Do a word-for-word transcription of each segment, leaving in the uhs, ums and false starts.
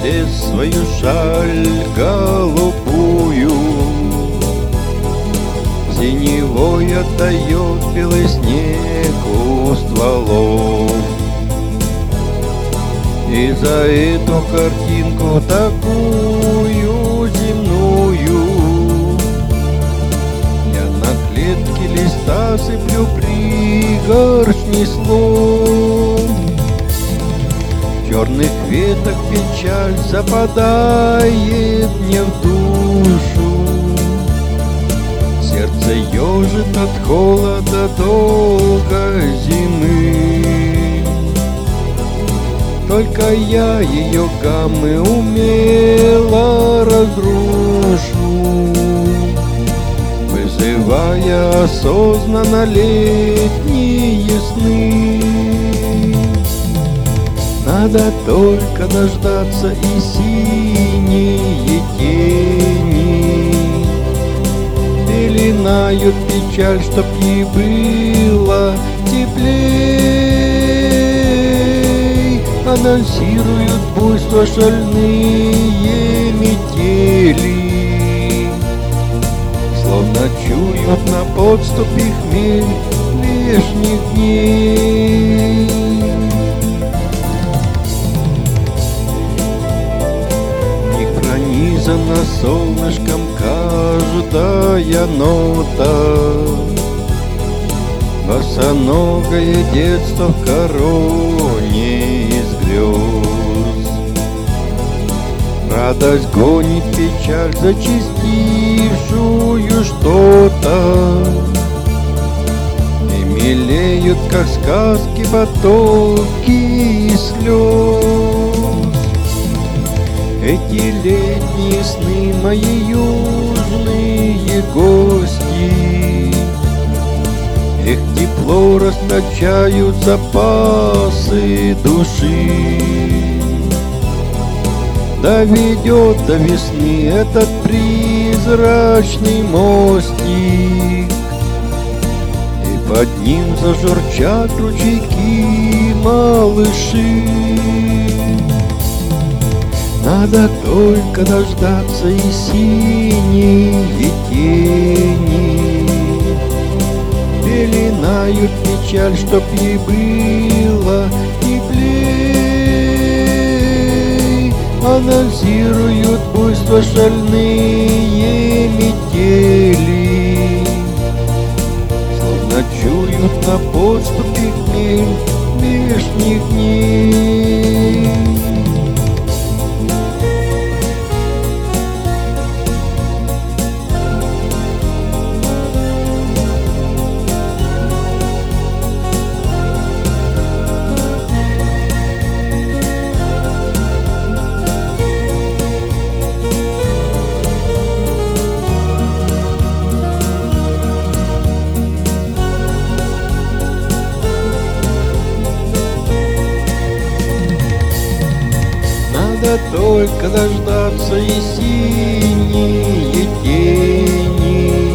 лес свою шаль голубую, синевой отдает белый снег у стволов. И за эту картинку такую земную я на клетке листа сыплю пригоршни слов. Черных веток печаль западает мне в душу, сердце ежит от холода долгой зимы. Только я ее гаммы умело разрушу, вызывая осознанно летние сны. Надо только дождаться и синие тени пеленают печаль, чтоб ей было теплей. Анонсируют буйство шальные метели, словно чуют на подступе хмель лишних дней. Пронизана солнышком каждая нота, босоногое детство в короне из грез. Радость гонит печаль, зачастившую что-то, и мелеют, как сказки, потоки слез. Эти летние сны мои южные гости, их тепло расточают запасы души. Доведет до весны этот призрачный мостик, и под ним зажурчат ручейки малыши. Надо только дождаться и синие тени пеленают печаль, чтоб ей было теплей. Анонсируют буйство шальные метели, словно чуют на подступе хмель лишних дней. Надо только дождаться и синие тени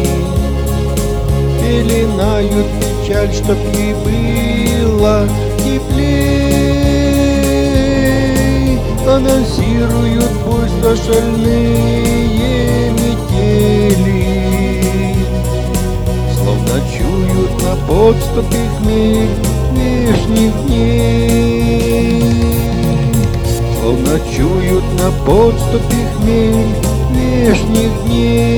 пеленают печаль, чтоб ей было теплей. Анонсируют буйство шальные метели, словно чуют на подступе хмель лишних дней. Словно чуют на подступе хмель лишних дней.